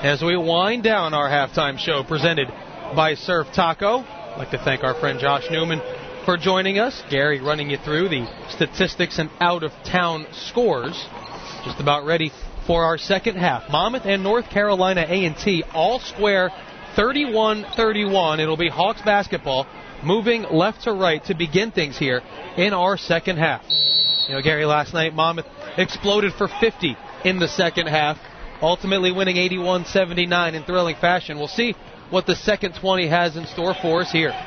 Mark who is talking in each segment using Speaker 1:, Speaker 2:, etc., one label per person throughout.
Speaker 1: as we wind down our halftime show presented by Surf Taco. I'd like to thank our friend Josh Newman for joining us. Gary running you through the statistics and out-of-town scores. Just about ready for our second half. Monmouth and North Carolina A&T all square 31-31. It'll be Hawks basketball moving left to right to begin things here in our second half. You know, Gary, last night Monmouth exploded for 50 in the second half, ultimately winning 81-79 in thrilling fashion. We'll see what the second 20 has in store for us here.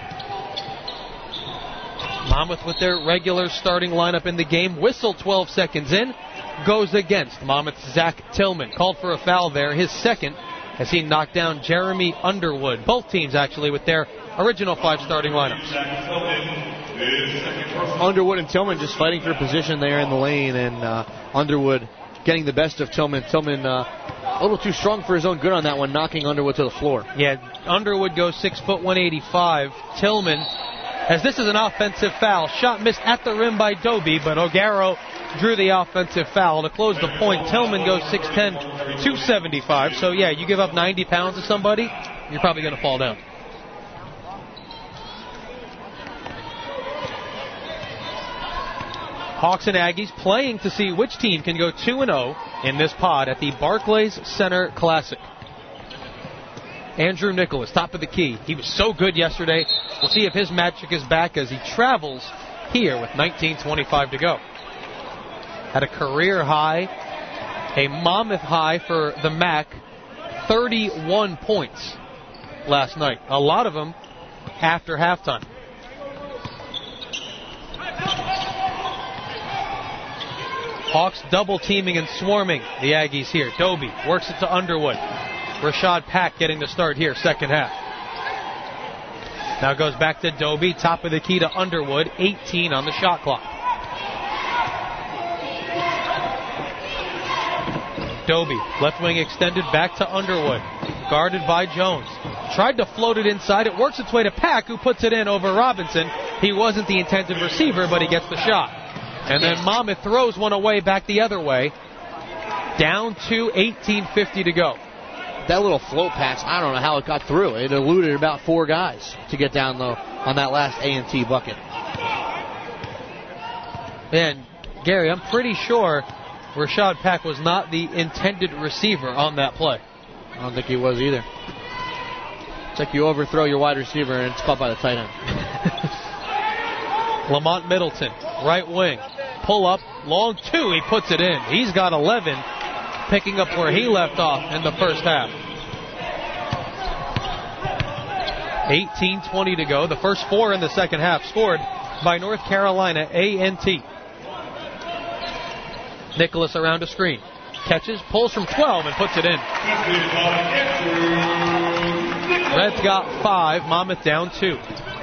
Speaker 1: Monmouth with their regular starting lineup in the game. Whistle 12 seconds in. Goes against Monmouth's Zach Tillman. Called for a foul there, his second, as he knocked down Jeremy Underwood. Both teams actually with their original 5 starting lineups.
Speaker 2: Underwood and Tillman just fighting for position there in the lane, and Underwood getting the best of Tillman. Tillman a little too strong for his own good on that one, knocking Underwood to the floor.
Speaker 1: Yeah, Underwood goes 6 foot 185. Tillman, as this is an offensive foul, shot missed at the rim by Doby, but O'Garo drew the offensive foul to close the point. Tillman goes 6'10", 275. So yeah, you give up 90 pounds to somebody, you're probably going to fall down. Hawks and Aggies playing to see which team can go 2-0 in this pod at the Barclays Center Classic. Andrew Nicholas, top of the key. He was so good yesterday. We'll see if his magic is back as he travels here with 19:25 to go. At a career high, a Monmouth high for the MAC, 31 points last night. A lot of them after halftime. Hawks double teaming and swarming the Aggies here. Doby works it to Underwood. Rashad Pack getting the start here, second half. Now goes back to Doby, top of the key to Underwood, 18 on the shot clock. Doby, left wing extended back to Underwood, guarded by Jones. Tried to float it inside, it works its way to Pack, who puts it in over Robinson. He wasn't the intended receiver, but he gets the shot. And then Monmouth throws one away back the other way. Down to 18:50 to go.
Speaker 2: That little float pass, I don't know how it got through. It eluded about 4 guys to get down low on that last A&T bucket.
Speaker 1: And, Gary, I'm pretty sure Rashad Pack was not the intended receiver on that play.
Speaker 2: I don't think he was either. It's like you overthrow your wide receiver and it's caught by the tight end.
Speaker 1: Lamont Middleton, right wing. Pull up, long 2, he puts it in. He's got 11, picking up where he left off in the first half. 18:20 to go. The first 4 in the second half scored by North Carolina A&T. Nicholas around a screen. Catches, pulls from 12, and puts it in. Reds got 5, Monmouth down 2.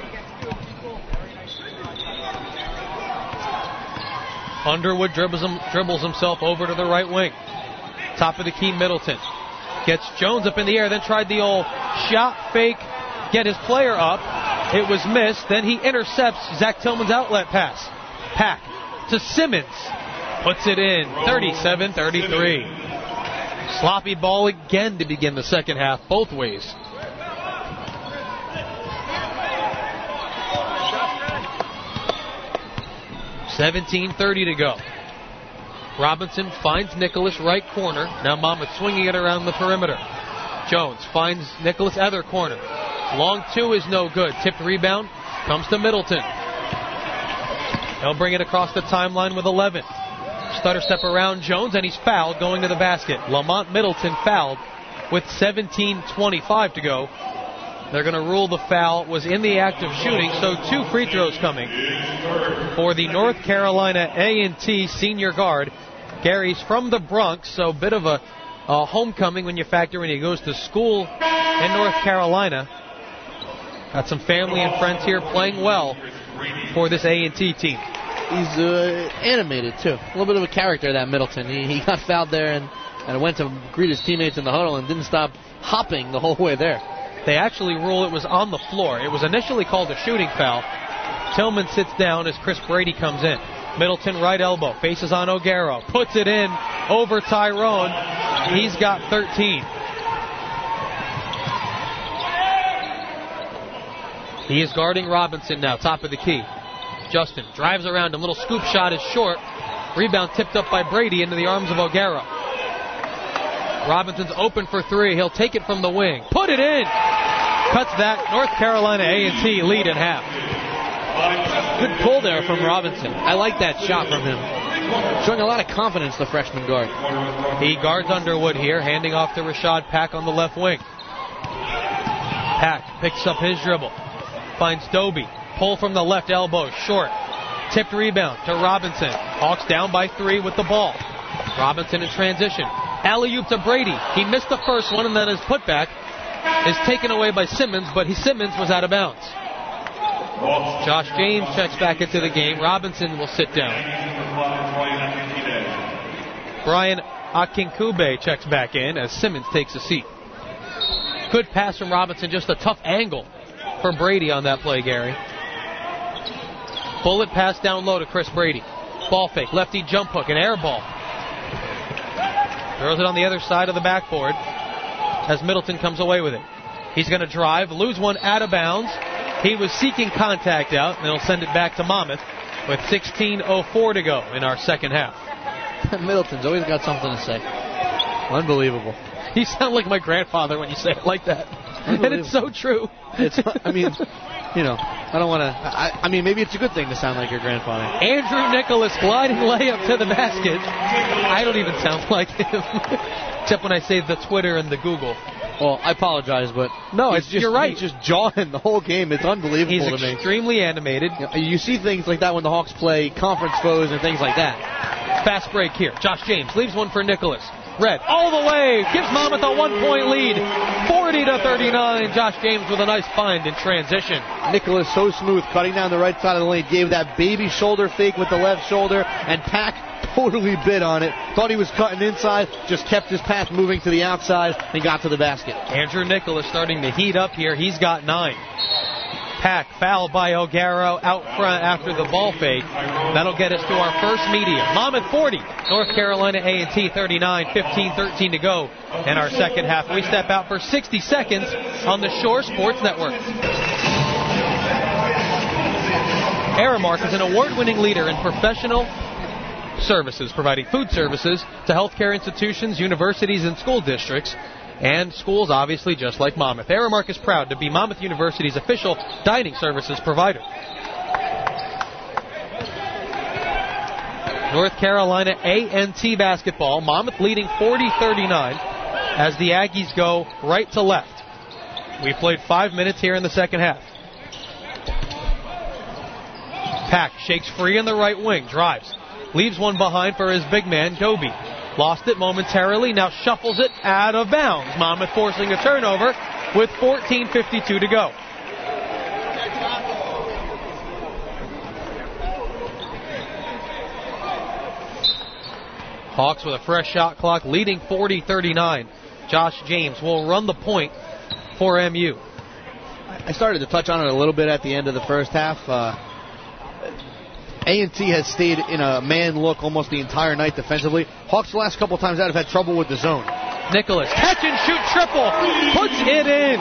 Speaker 1: Underwood dribbles himself over to the right wing. Top of the key, Middleton. Gets Jones up in the air, then tried the old shot fake, get his player up. It was missed. Then he intercepts Zach Tillman's outlet pass. Pack to Simmons. Puts it in, 37-33. Sloppy ball again to begin the second half, both ways. $17:30 to go. Robinson finds Nicholas right corner. Now Monmouth swinging it around the perimeter. Jones finds Nicholas other corner. Long 2 is no good. Tipped rebound comes to Middleton. He'll bring it across the timeline with 11. Stutter step around Jones, and he's fouled going to the basket. Lamont Middleton fouled with 17:25 to go. They're going to rule the foul was in the act of shooting, so 2 free throws coming for the North Carolina A&T senior guard. Gary's from the Bronx, so a bit of a homecoming when you factor in he goes to school in North Carolina. Got some family and friends here playing well for this A&T team.
Speaker 2: He's animated, too. A little bit of a character, that Middleton. He got fouled there and went to greet his teammates in the huddle and didn't stop hopping the whole way there.
Speaker 1: They actually rule it was on the floor. It was initially called a shooting foul. Tillman sits down as Chris Brady comes in. Middleton right elbow, faces on O'Garo, puts it in over Tyrone. He's got 13. He is guarding Robinson now, top of the key. Justin drives around him. Little scoop shot is short. Rebound tipped up by Brady into the arms of O'Gara. Robinson's open for three. He'll take it from the wing. Put it in! Cuts that North Carolina A&T lead in half.
Speaker 2: Good pull there from Robinson. I like that shot from him. Showing a lot of confidence, the freshman guard.
Speaker 1: He guards Underwood here, handing off to Rashad Pack on the left wing. Pack picks up his dribble. Finds Doby. Pull from the left elbow, short. Tipped rebound to Robinson. Hawks down by 3 with the ball. Robinson in transition. Alley-oop to Brady. He missed the first one, and then his putback is taken away by Simmons, but Simmons was out of bounds. Josh James checks back into the game. Robinson will sit down. Brian Akinkube checks back in as Simmons takes a seat. Good pass from Robinson, just a tough angle for Brady on that play, Gary. Bullet pass down low to Chris Brady. Ball fake, lefty jump hook, an air ball. Throws it on the other side of the backboard as Middleton comes away with it. He's going to drive, lose one out of bounds. He was seeking contact out, and they'll send it back to Monmouth with 16:04 to go in our second half.
Speaker 2: Middleton's always got something to say. Unbelievable.
Speaker 1: You sound like my grandfather when you say it like that. And it's so true.
Speaker 2: I mean, I don't want to. I mean, maybe it's a good thing to sound like your grandfather.
Speaker 1: Andrew Nicholas gliding layup to the basket. I don't even sound like him. Except when I say the Twitter and the Google.
Speaker 2: Well, I apologize, but
Speaker 1: no, you're right.
Speaker 2: He's just jawing the whole game. It's unbelievable to me.
Speaker 1: He's extremely animated.
Speaker 2: You see things like that when the Hawks play conference foes and things like that.
Speaker 1: Fast break here. Josh James leaves one for Nicholas. Red all the way. Gives Monmouth a 1-point lead. 40-39. Josh James with a nice find in transition.
Speaker 2: Nicholas so smooth, cutting down the right side of the lane. Gave that baby shoulder fake with the left shoulder, and Pack totally bid on it. Thought he was cutting inside, just kept his path moving to the outside and got to the basket.
Speaker 1: Andrew Nicholas starting to heat up here. He's got 9. Pack fouled by O'Gara out front after the ball fake. That'll get us to our first media. Monmouth 40, North Carolina A&T 39, 15-13 to go in our second half. We step out for 60 seconds on the Shore Sports Network. Aramark is an award-winning leader in professional services, providing food services to healthcare institutions, universities, and school districts. And schools, obviously, just like Monmouth. Aramark is proud to be Monmouth University's official dining services provider. North Carolina A&T basketball. Monmouth leading 40-39 as the Aggies go right to left. We played 5 minutes here in the second half. Pack shakes free in the right wing, drives. Leaves one behind for his big man, Doby. Lost it momentarily, now shuffles it out of bounds. Monmouth forcing a turnover with 14:52 to go. Hawks with a fresh shot clock leading 40-39. Josh James will run the point for MU.
Speaker 2: I started to touch on it a little bit at the end of the first half. A&T has stayed in a man look almost the entire night defensively. Hawks the last couple times out have had trouble with the zone.
Speaker 1: Nicholas, catch and shoot triple, puts it in.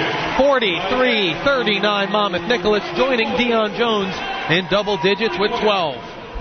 Speaker 1: 43-39 Monmouth. Nicholas joining Deion Jones in double digits with 12.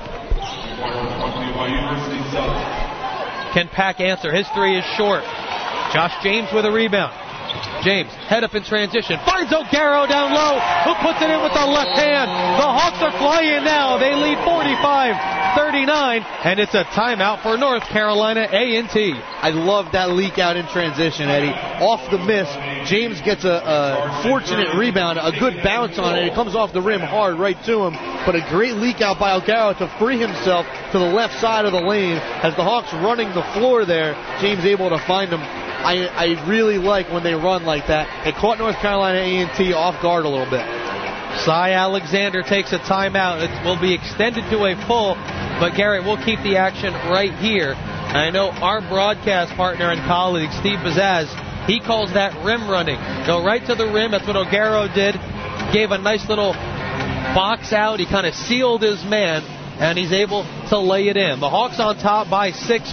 Speaker 1: Can Pack answer? His three is short. Josh James with a rebound. James, head up in transition, finds O'Gara down low, who puts it in with the left hand. The Hawks are flying now. They lead 45-39, and it's a timeout for North Carolina A&T.
Speaker 2: I love that leak out in transition, Eddie. Off the miss, James gets a fortunate rebound, a good bounce on it. It comes off the rim hard right to him, but a great leak out by O'Gara to free himself to the left side of the lane. As the Hawks running the floor there, James able to find him. I really like when they run like that. It caught North Carolina A&T off guard a little bit.
Speaker 1: Cy Alexander takes a timeout. It will be extended to a full, but Garrett, we'll keep the action right here. I know our broadcast partner and colleague, Steve Bazaz, he calls that rim running. Go right to the rim. That's what O'Gara did. Gave a nice little box out. He kind of sealed his man, and he's able to lay it in. The Hawks on top by 6,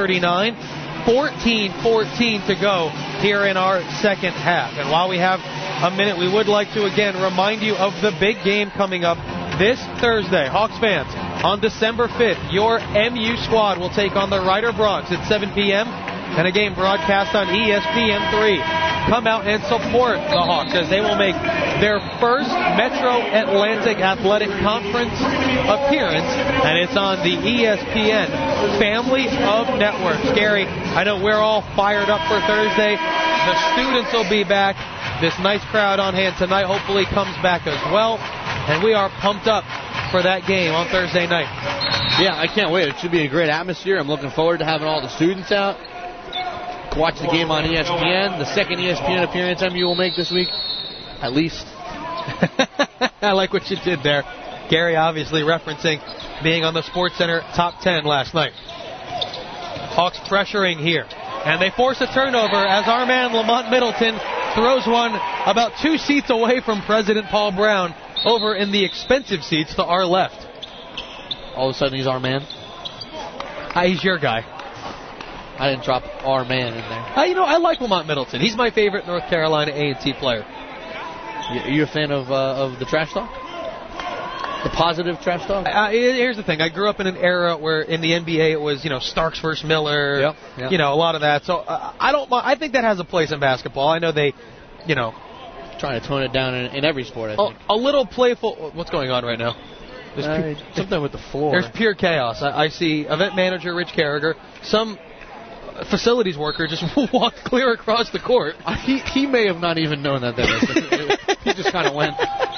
Speaker 1: 45-39. 14-14 to go here in our second half. And while we have a minute, we would like to again remind you of the big game coming up this Thursday. Hawks fans, on December 5th, your MU squad will take on the Ryder Bronx at 7 p.m. and a game broadcast on ESPN3. Come out and support the Hawks as they will make their first Metro Atlantic Athletic Conference appearance, and it's on the ESPN family of networks. Gary, I know we're all fired up for Thursday. The students will be back. This nice crowd on hand tonight hopefully comes back as well, and we are pumped up for that game on Thursday night.
Speaker 2: Yeah, I can't wait. It should be a great atmosphere. I'm looking forward to having all the students out. Watch the game on ESPN. The second ESPN appearance MU will make this week, at least.
Speaker 1: I like what you did there. Gary obviously referencing being on the SportsCenter top 10 last night. Hawks pressuring here. And they force a turnover as our man Lamont Middleton throws one about 2 seats away from President Paul Brown over in the expensive seats to our left.
Speaker 2: All of a sudden he's our man.
Speaker 1: He's your guy.
Speaker 2: I didn't drop our man in there.
Speaker 1: I like Lamont Middleton. He's my favorite North Carolina A&T player.
Speaker 2: Are you a fan of the trash talk? The positive trash talk?
Speaker 1: Here's the thing. I grew up in an era where in the NBA it was, Starks versus Miller. Yep. A lot of that. So I think that has a place in basketball. I know they,
Speaker 2: trying to tone it down in every sport, I think.
Speaker 1: A little playful. What's going on right now?
Speaker 2: Something with the floor.
Speaker 1: There's pure chaos. I see event manager Rich Carragher. Some facilities worker just walked clear across the court.
Speaker 2: He may have not even known that was. He just kind of went.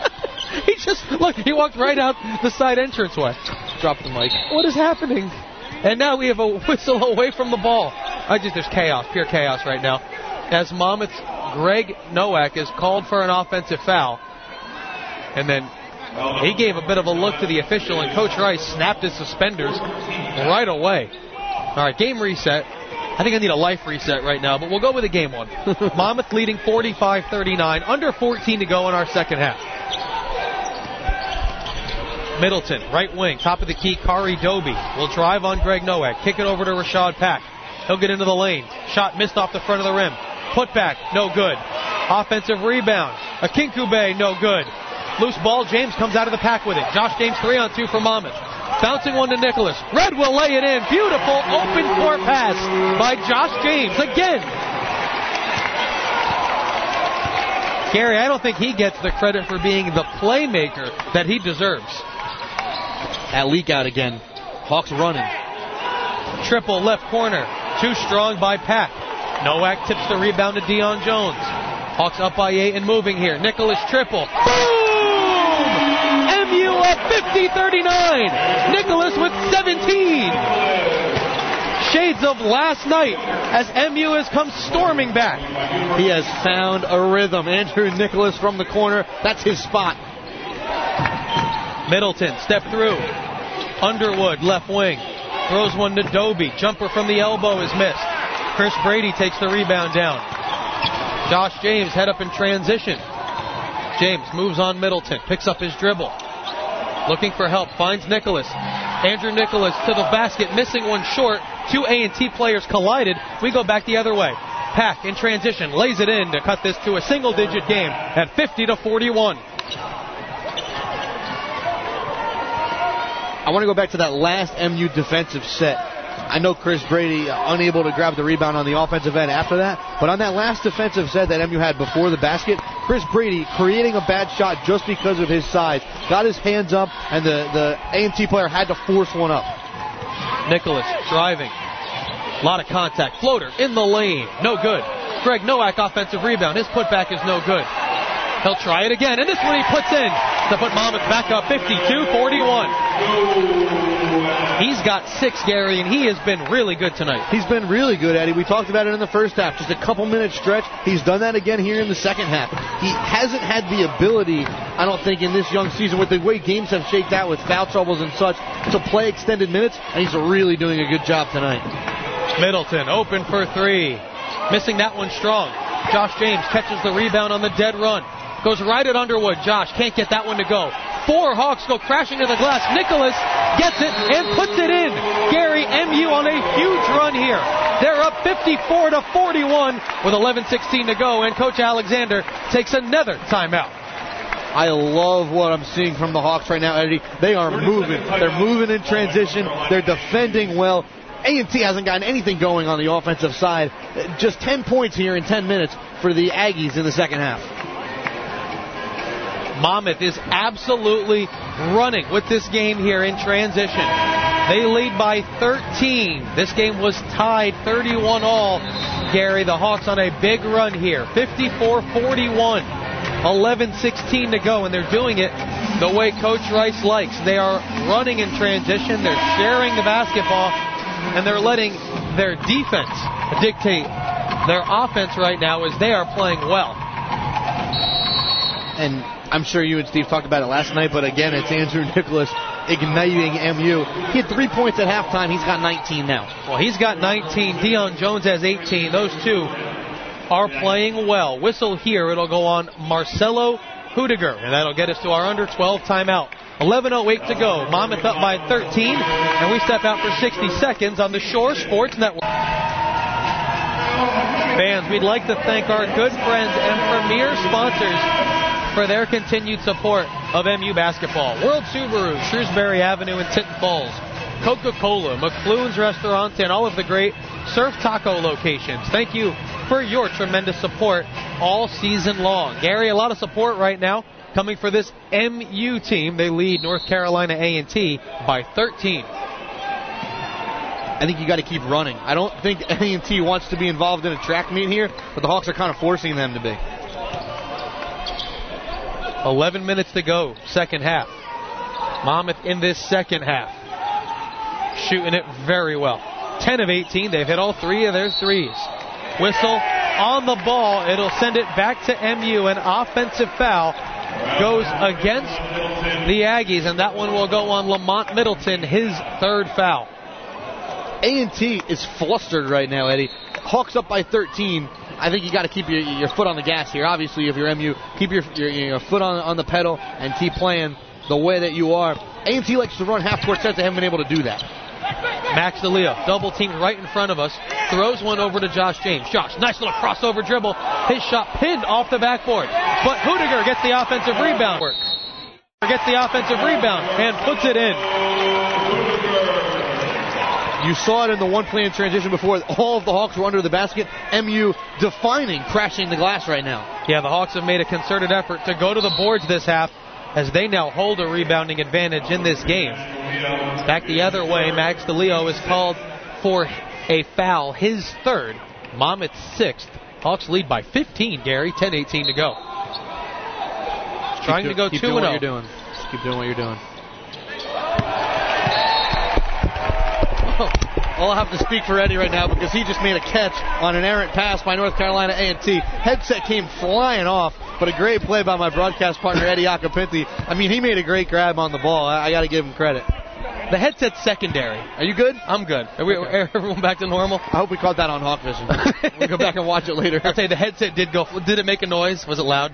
Speaker 1: He walked right out the side entranceway.
Speaker 2: Dropped the mic.
Speaker 1: What is happening? And now we have a whistle away from the ball. There's chaos, pure chaos right now. As Monmouth's Greg Nowak is called for an offensive foul. And then he gave a bit of a look to the official, and Coach Rice snapped his suspenders right away. All right, game reset. I think I need a life reset right now, but we'll go with a game one. Monmouth leading 45-39, under 14 to go in our second half. Middleton, right wing, top of the key, Kari Doby will drive on Greg Nowak, kick it over to Rashad Pack. He'll get into the lane. Shot missed off the front of the rim. Put back, no good. Offensive rebound. Akinkube, no good. Loose ball, James comes out of the pack with it. Josh James 3-on-2 for Monmouth. Bouncing one to Nicholas. Red will lay it in. Beautiful open court pass by Josh James again. Gary, I don't think he gets the credit for being the playmaker that he deserves.
Speaker 2: That leak out again. Hawks running.
Speaker 1: Triple left corner. Too strong by Pack. Nowak tips the rebound to Deion Jones. Hawks up by 8 and moving here. Nicholas triple. Boom! MU up 50-39. Nicholas with 17. Shades of last night as MU has come storming back.
Speaker 2: He has found a rhythm. Andrew Nicholas from the corner. That's his spot.
Speaker 1: Middleton, step through. Underwood, left wing. Throws one to Doby. Jumper from the elbow is missed. Chris Brady takes the rebound down. Josh James head up in transition. James moves on Middleton. Picks up his dribble. Looking for help. Finds Nicholas. Andrew Nicholas to the basket. Missing one short. 2 A&T players collided. We go back the other way. Pack in transition. Lays it in to cut this to a single-digit game at 50-41.
Speaker 2: I want to go back to that last MU defensive set. I know Chris Brady unable to grab the rebound on the offensive end after that, but on that last defensive set that MU had before the basket, Chris Brady creating a bad shot just because of his size, got his hands up, and the A&T player had to force one up.
Speaker 1: Nicholas driving. A lot of contact. Floater in the lane. No good. Greg Nowak offensive rebound. His putback is no good. He'll try it again, and this one he puts in to put Monmouth back up 52-41. He's got 6, Gary, and he has been really good tonight.
Speaker 2: He's been really good, Eddie. We talked about it in the first half. Just a couple-minute stretch. He's done that again here in the second half. He hasn't had the ability, I don't think, in this young season, with the way games have shaked out with foul troubles and such, to play extended minutes, and he's really doing a good job tonight.
Speaker 1: Middleton open for 3. Missing that one strong. Josh James catches the rebound on the dead run. Goes right at Underwood. Josh can't get that one to go. 4 Hawks go crashing to the glass. Nicholas gets it and puts it in. Gary, MU on a huge run here. They're up 54-41 with 11:16 to go, and Coach Alexander takes another timeout.
Speaker 2: I love what I'm seeing from the Hawks right now, Eddie. They are moving. They're moving in transition. They're defending well. A&T hasn't gotten anything going on the offensive side. Just 10 points here in 10 minutes for the Aggies in the second half.
Speaker 1: Monmouth is absolutely running with this game here in transition. They lead by 13. This game was tied 31-all. Gary, the Hawks on a big run here. 54-41. 11:16 to go, and they're doing it the way Coach Rice likes. They are running in transition. They're sharing the basketball, and they're letting their defense dictate their offense right now as they are playing well.
Speaker 2: And I'm sure you and Steve talked about it last night, but again, it's Andrew Nicholas igniting MU. He had 3 points at halftime. He's got 19 now.
Speaker 1: Well, he's got 19. Deion Jones has 18. Those two are playing well. Whistle here. It'll go on Marcelo Hudiger, and that'll get us to our under 12 timeout. 11:08 to go. Monmouth up by 13, and we step out for 60 seconds on the Shore Sports Network. Fans, we'd like to thank our good friends and premier sponsors for their continued support of MU basketball. World Subaru, Shrewsbury Avenue in Tinton Falls. Coca-Cola, McClune's Restaurant, and all of the great Surf Taco locations. Thank you for your tremendous support all season long. Gary, a lot of support right now coming for this MU team. They lead North Carolina A&T by 13.
Speaker 2: I think you got to keep running. I don't think A&T wants to be involved in a track meet here, but the Hawks are kind of forcing them to be.
Speaker 1: 11 minutes to go, second half. Monmouth in this second half, shooting it very well. 10 of 18. They've hit all 3 of their threes. Whistle on the ball. It'll send it back to MU. An offensive foul goes against the Aggies, and that one will go on Lamont Middleton, his third foul.
Speaker 2: A&T is flustered right now, Eddie. Hawks up by 13. I think you got to keep your foot on the gas here. Obviously, if you're MU, keep your foot on the pedal and keep playing the way that you are. A&T likes to run half-court sets. They haven't been able to do that.
Speaker 1: Max DeLeo, double teamed right in front of us, throws one over to Josh James. Josh, nice little crossover dribble. His shot pinned off the backboard. But Hudiger gets the offensive rebound. Gets the offensive rebound and puts it in.
Speaker 2: You saw it in the one-play in transition before. All of the Hawks were under the basket. MU defining, crashing the glass right now.
Speaker 1: Yeah, the Hawks have made a concerted effort to go to the boards this half as they now hold a rebounding advantage in this game. Back the other way, Max DeLeo is called for a foul, his third, Monmouth's sixth. Hawks lead by 15, Gary, 10:18 to go. Trying to go 2-0.
Speaker 2: Keep doing what you're doing. Just keep doing what you're doing. I'll have to speak for Eddie right now because he just made a catch on an errant pass by North Carolina A&T. Headset came flying off, but a great play by my broadcast partner, Eddie Acapinti. I mean, he made a great grab on the ball. I got to give him credit.
Speaker 1: The headset's secondary.
Speaker 2: Are you good?
Speaker 1: I'm good. Are everyone back to normal?
Speaker 2: I hope we caught that on Hawk Vision. We'll go back and watch it later.
Speaker 1: I'll tell you, the headset did go. Did it make a noise? Was it loud?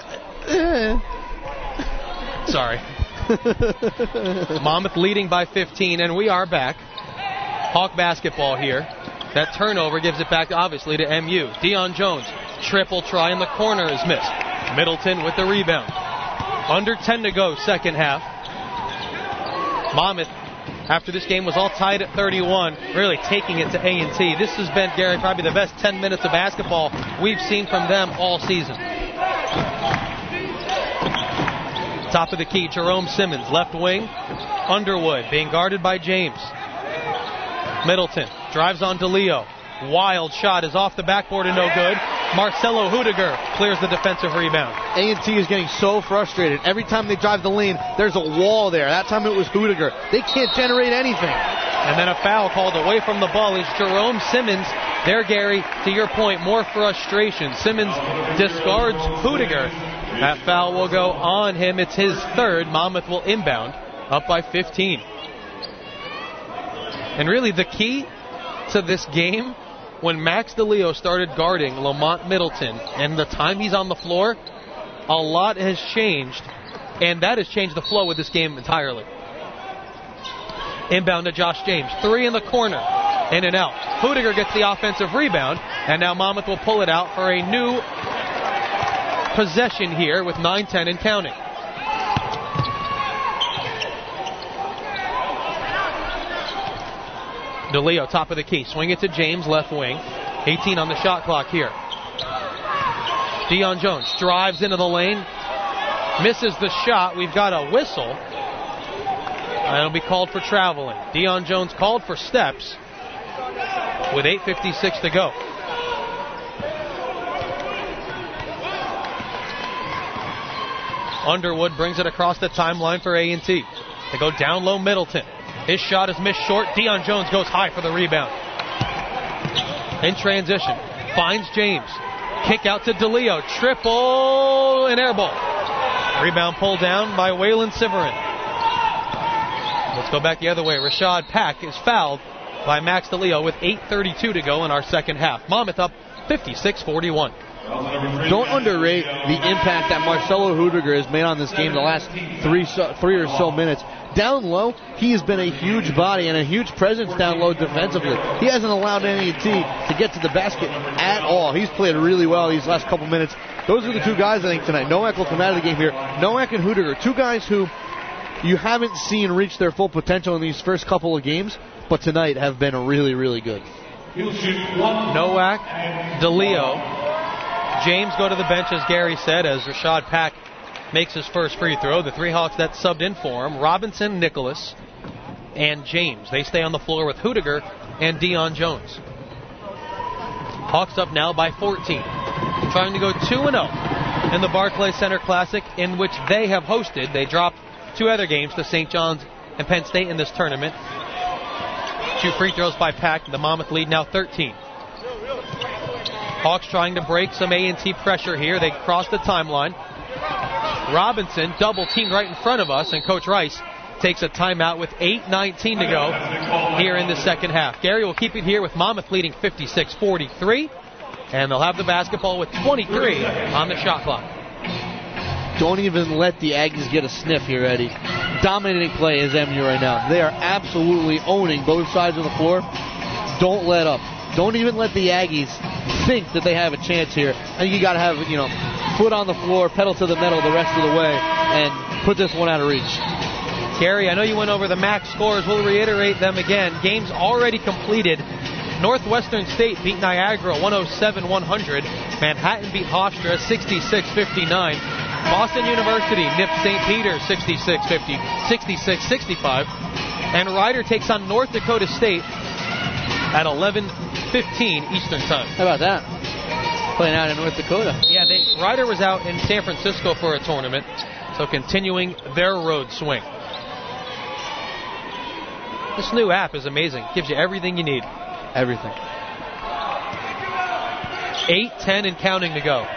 Speaker 1: Sorry. Monmouth leading by 15, and we are back. Hawk basketball here. That turnover gives it back, obviously, to MU. Deion Jones, triple try in the corner is missed. Middleton with the rebound. Under 10 to go, second half. Monmouth, after this game, was all tied at 31, really taking it to A&T. This has been, Gary, probably the best 10 minutes of basketball we've seen from them all season. Top of the key, Jerome Simmons, left wing. Underwood being guarded by James. Middleton drives on DeLeo. Wild shot is off the backboard and no good. Marcelo Hudiger clears the defensive rebound.
Speaker 2: A&T is getting so frustrated. Every time they drive the lane, there's a wall there. That time it was Hudiger. They can't generate anything.
Speaker 1: And then a foul called away from the ball is Jerome Simmons. There, Gary, to your point, more frustration. Simmons discards Hudiger. That foul will go on him. It's his third. Monmouth will inbound, up by 15. And really the key to this game, when Max DeLeo started guarding Lamont Middleton and the time he's on the floor, a lot has changed, and that has changed the flow of this game entirely. Inbound to Josh James. 3 in the corner. In and out. Hudiger gets the offensive rebound, and now Monmouth will pull it out for a new possession here with 9:10 and counting. DeLeo, top of the key. Swing it to James, left wing. 18 on the shot clock here. Deion Jones drives into the lane. Misses the shot. We've got a whistle. And it'll be called for traveling. Deion Jones called for steps with 8:56 to go. Underwood brings it across the timeline for A&T. They go down low Middleton. His shot is missed short. Deion Jones goes high for the rebound. In transition, finds James. Kick out to DeLeo. Triple and air ball. Rebound pulled down by Waylon Siverin. Let's go back the other way. Rashad Pack is fouled by Max DeLeo with 8:32 to go in our second half. Monmouth up 56-41.
Speaker 2: Don't underrate the impact that Marcelo Hudiger has made on this game the last three or so minutes. Down low, he has been a huge body and a huge presence down low defensively. He hasn't allowed A&T to get to the basket at all. He's played really well these last couple minutes. Those are the two guys, I think, tonight. Nowak will come out of the game here. Nowak and Hudiger, two guys who you haven't seen reach their full potential in these first couple of games, but tonight have been really, really good.
Speaker 1: Nowak, DeLeo, James go to the bench, as Gary said, as Rashad Pack makes his first free throw. The three Hawks that subbed in for him, Robinson, Nicholas, and James. They stay on the floor with Hudiger and Deion Jones. Hawks up now by 14. Trying to go 2-0 in the Barclays Center Classic, in which they have hosted. They dropped two other games to St. John's and Penn State in this tournament. 2 free throws by Pack. The Monmouth lead now 13. Hawks trying to break some A&T pressure here. They cross the timeline. Robinson double teamed right in front of us, and Coach Rice takes a timeout with 8:19 to go here in the second half. Gary will keep it here with Monmouth leading 56-43, and they'll have the basketball with 23 on the shot clock.
Speaker 2: Don't even let the Aggies get a sniff here, Eddie. Dominating play is MU right now. They are absolutely owning both sides of the floor. Don't let up. Don't even let the Aggies think that they have a chance here. I think you got to have, foot on the floor, pedal to the metal the rest of the way, and put this one out of reach.
Speaker 1: Gary, I know you went over the MAC scores. We'll reiterate them again. Games already completed. Northwestern State beat Niagara 107-100. Manhattan beat Hofstra 66-59. Boston University nipped St. Peter 66-65. And Ryder takes on North Dakota State at 11:15 Eastern Time.
Speaker 2: How about that? Playing out in North Dakota.
Speaker 1: Yeah, Ryder was out in San Francisco for a tournament, so continuing their road swing. This new app is amazing. Gives you everything you need.
Speaker 2: Everything.
Speaker 1: 8:10 and counting to go.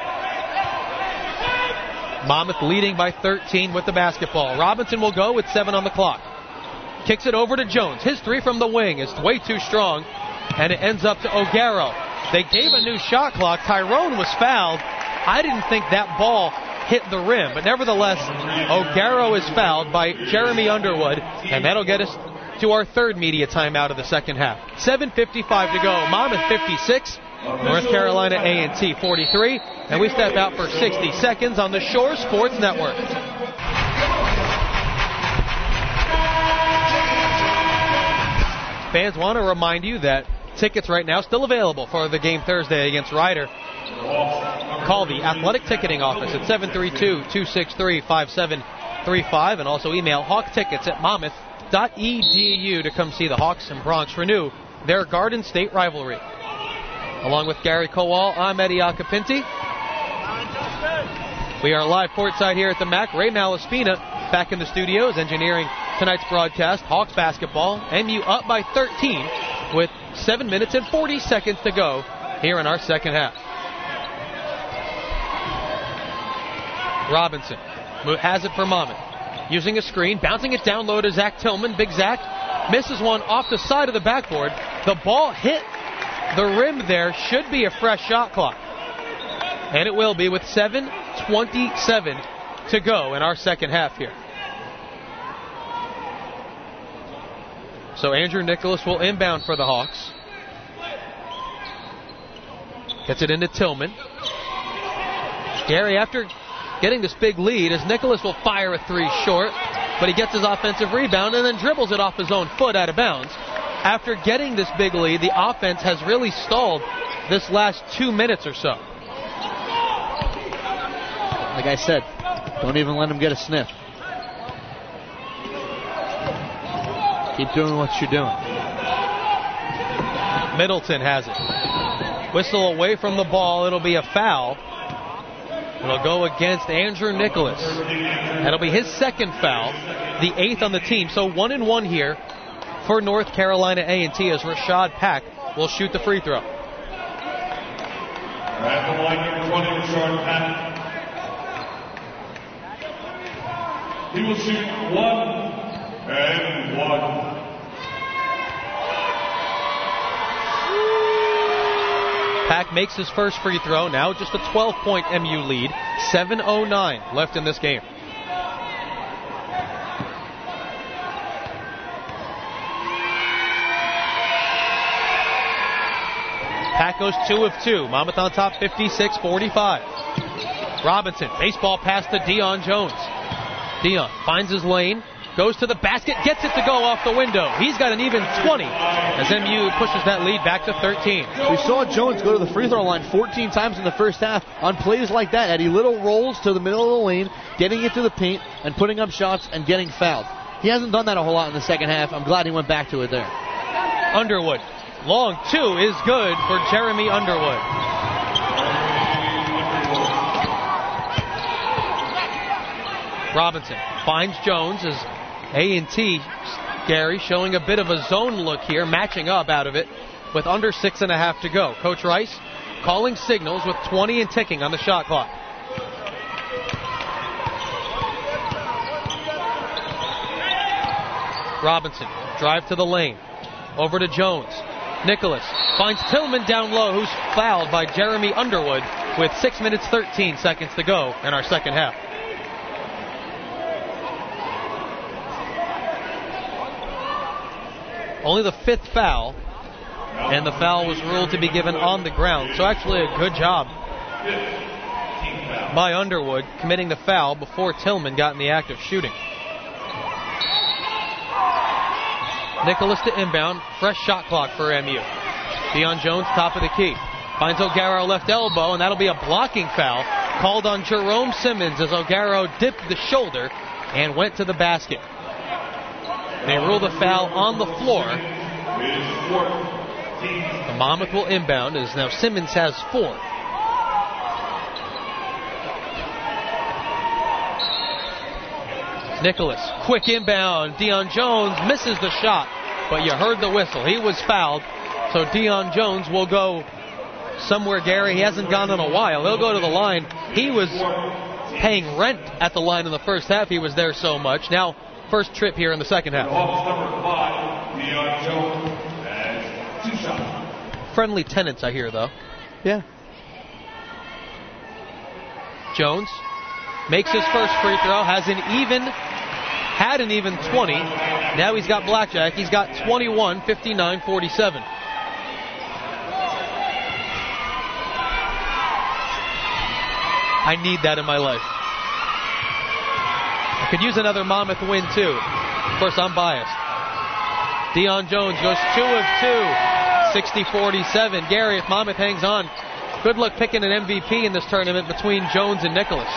Speaker 1: Monmouth leading by 13 with the basketball. Robinson will go with 7 on the clock. Kicks it over to Jones. His three from the wing is way too strong, and it ends up to O'Garo. They gave a new shot clock. Tyrone was fouled. I didn't think that ball hit the rim, but nevertheless, O'Garo is fouled by Jeremy Underwood, and that'll get us to our third media timeout of the second half. 7:55 to go. Monmouth 56, North Carolina A&T 43, and we step out for 60 seconds on the Shore Sports Network. Fans want to remind you that tickets right now still available for the game Thursday against Ryder. Call the Athletic Ticketing Office at 732-263-5735 and also email hawktickets@monmouth.edu to come see the Hawks and Bronx renew their Garden State rivalry. Along with Gary Kowal, I'm Eddie Acapinti. We are live courtside here at the MAC. Ray Malaspina back in the studios engineering tonight's broadcast. Hawks basketball, MU up by 13 with 7 minutes and 40 seconds to go here in our second half. Robinson has it for Monmouth. Using a screen, bouncing it down low to Zach Tillman. Big Zach misses one off the side of the backboard. The ball hit the rim there. Should be a fresh shot clock. And it will be with 7:27 to go in our second half here. So Andrew Nicholas will inbound for the Hawks. Gets it into Tillman. Gary, after getting this big lead, as Nicholas will fire a three short, but he gets his offensive rebound and then dribbles it off his own foot out of bounds. After getting this big lead, the offense has really stalled this last 2 minutes or so.
Speaker 2: Like I said, don't even let him get a sniff. Keep doing what you're doing.
Speaker 1: Middleton has it. Whistle away from the ball. It'll be a foul. It'll go against Andrew Nicholas. That'll be his second foul, the 8th on the team. So 1-1 here for North Carolina A&T as Rashad Pack will shoot the free throw.
Speaker 3: At the line, number 20, Rashad Pack. He will shoot 1-1.
Speaker 1: Pack makes his first free throw. Now just a 12-point MU lead. 7:09 left in this game. Pack goes 2 of 2. Monmouth on top 56-45. Robinson, baseball pass to Deion Jones. Deion finds his lane, goes to the basket, gets it to go off the window. He's got an even 20 as MU pushes that lead back to 13.
Speaker 2: We saw Jones go to the free throw line 14 times in the first half on plays like that. Eddie, little rolls to the middle of the lane, getting it to the paint and putting up shots and getting fouled. He hasn't done that a whole lot in the second half. I'm glad he went back to it there.
Speaker 1: Underwood. Long 2 is good for Jeremy Underwood. Robinson finds Jones as A&T, Gary, showing a bit of a zone look here, matching up out of it with under 6.5 to go. Coach Rice calling signals with 20 and ticking on the shot clock. Robinson, drive to the lane. Over to Jones. Nicholas finds Tillman down low, who's fouled by Jeremy Underwood with 6 minutes 13 seconds to go in our second half. Only the 5th foul, and the foul was ruled to be given on the ground. So actually a good job by Underwood committing the foul before Tillman got in the act of shooting. Nicholas to inbound, fresh shot clock for MU. Deion Jones, top of the key. Finds O'Garo left elbow, and that'll be a blocking foul called on Jerome Simmons as O'Garo dipped the shoulder and went to the basket. They rule the foul on the floor. The Monmouth will inbound as now Simmons has 4. Nicholas, quick inbound. Deion Jones misses the shot, but you heard the whistle. He was fouled, so Deion Jones will go somewhere, Gary, he hasn't gone in a while. He'll go to the line. He was paying rent at the line in the first half. He was there so much. Now, first trip here in the second half. Friendly tenants, I hear, though.
Speaker 2: Yeah.
Speaker 1: Jones makes his first free throw, had an even 20. Now he's got blackjack. He's got 21, 59, 47. I need that in my life. I could use another Monmouth win, too. Of course, I'm biased. Deion Jones goes 2 of 2, 60-47. Gary, if Monmouth hangs on, good luck picking an MVP in this tournament between Jones and Nicholas.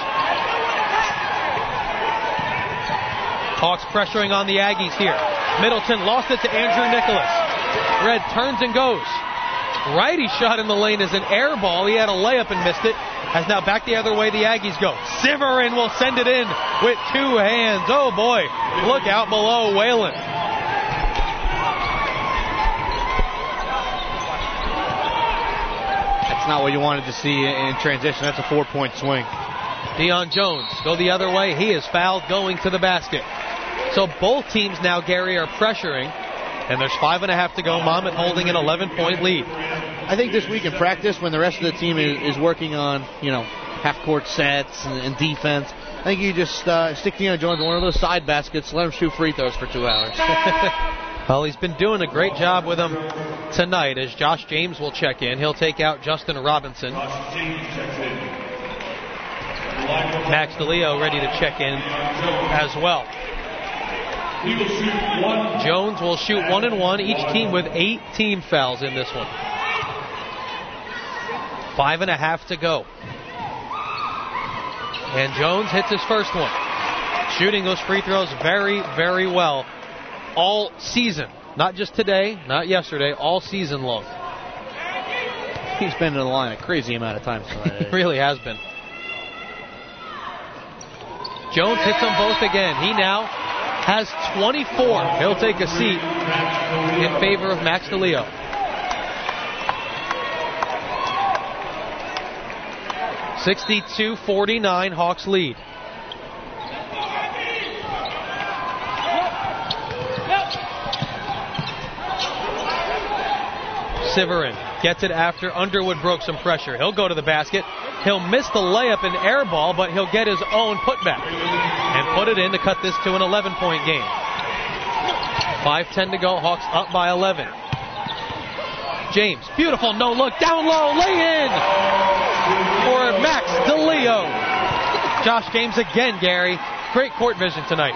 Speaker 1: Hawks pressuring on the Aggies here. Middleton lost it to Andrew Nicholas. Red turns and goes. Righty shot in the lane is an air ball. He had a layup and missed it. As now back the other way the Aggies go. Severin will send it in with 2 hands. Oh boy, look out below Whalen.
Speaker 2: That's not what you wanted to see in transition. That's a 4-point swing.
Speaker 1: Deion Jones go the other way. He is fouled going to the basket. So both teams now, Gary, are pressuring. And there's 5.5 to go. Monmouth holding an 11-point lead.
Speaker 2: I think this week in practice, when the rest of the team is working on, half-court sets and defense, I think you just stick Deion Jones in one of those side baskets, let him shoot free throws for 2 hours.
Speaker 1: Well, he's been doing a great job with them tonight as Josh James will check in. He'll take out Justin Robinson. Max DeLeo ready to check in as well. Jones will shoot 1 and 1, each team with 8 team fouls in this one. 5.5 to go. And Jones hits his first one. Shooting those free throws very, very well all season. Not just today, not yesterday, all season long.
Speaker 2: He's been in the line a crazy amount of times tonight.
Speaker 1: He really has been. Jones hits them both again. He now has 24. He'll take a seat in favor of Max DeLeo. (62-49) Hawks lead. Severin gets it after Underwood broke some pressure. He'll go to the basket. He'll miss the layup and air ball, but he'll get his own putback and put it in to cut this to an 11-point game. 5:10 to go. Hawks up by 11. James, beautiful no-look, down low, lay in for Max DeLeo. Josh James again, Gary. Great court vision tonight.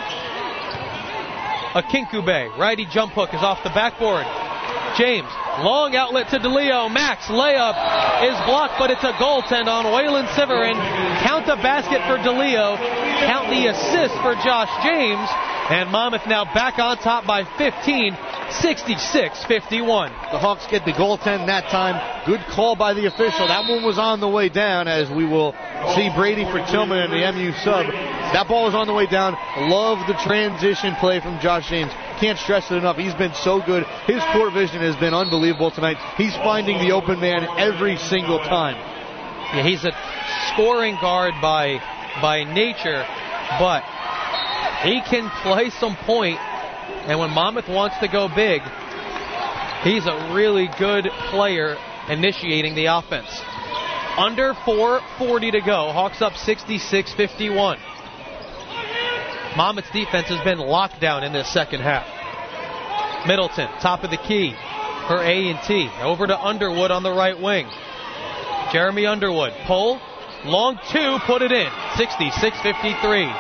Speaker 1: Akinkube, righty jump hook is off the backboard. James, long outlet to DeLeo. Max, layup is blocked, but it's a goaltend on Waylon Severin. Count the basket for DeLeo. Count the assist for Josh James. And Monmouth now back on top by 15, 66-51.
Speaker 2: The Hawks get the goaltend that time. Good call by the official. That one was on the way down, as we will see Brady for Tillman in the MU sub. That ball was on the way down. Love the transition play from Josh James. Can't stress it enough. He's been so good. His court vision has been unbelievable tonight. He's finding the open man every single time.
Speaker 1: Yeah, he's a scoring guard by nature, but he can play some point, and when Monmouth wants to go big, he's a really good player initiating the offense. Under 4:40 to go. Hawks up 66-51. Monmouth's defense has been locked down in this second half. Middleton, top of the key for A&T. Over to Underwood on the right wing. Jeremy Underwood, pull, long two, put it in. 66-53.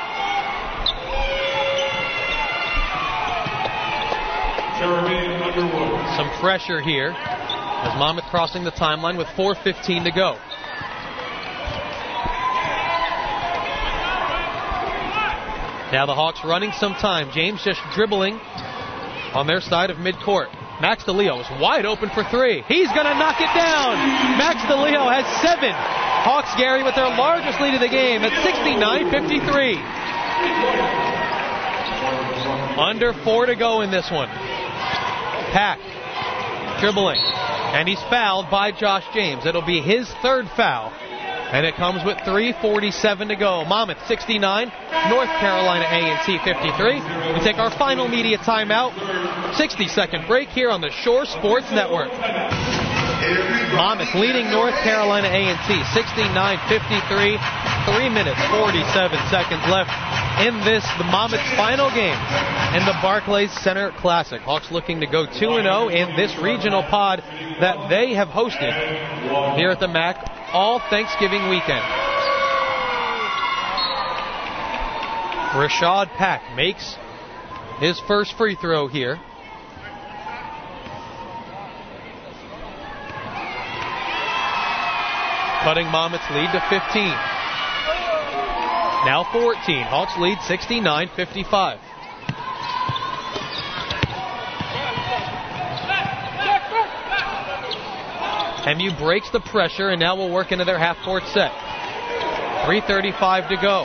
Speaker 3: Jeremy Underwood.
Speaker 1: Some pressure here as Monmouth crossing the timeline with 4:15 to go. Now the Hawks running some time. James just dribbling on their side of midcourt. Max DeLeo is wide open for three. He's going to knock it down. Max DeLeo has 7. Hawks, Gary, with their largest lead of the game at 69-53. Under 4 to go in this one. Pack dribbling. And he's fouled by Josh James. It'll be his third foul. And it comes with 3:47 to go. Monmouth 69, North Carolina A&T 53. We take our final media timeout. 60-second break here on the Shore Sports Network. Monmouth leading North Carolina A&T 69-53. 3 minutes, 47 seconds left in this, the Monmouth's final game in the Barclays Center Classic. Hawks looking to go 2-0 in this regional pod that they have hosted here at the MAC all Thanksgiving weekend. Rashad Pack makes his first free throw here. Cutting Monmouth's lead to 15. Now 14. Hawks lead 69-55. MU breaks the pressure, and now we'll work into their half-court set. 3:35 to go.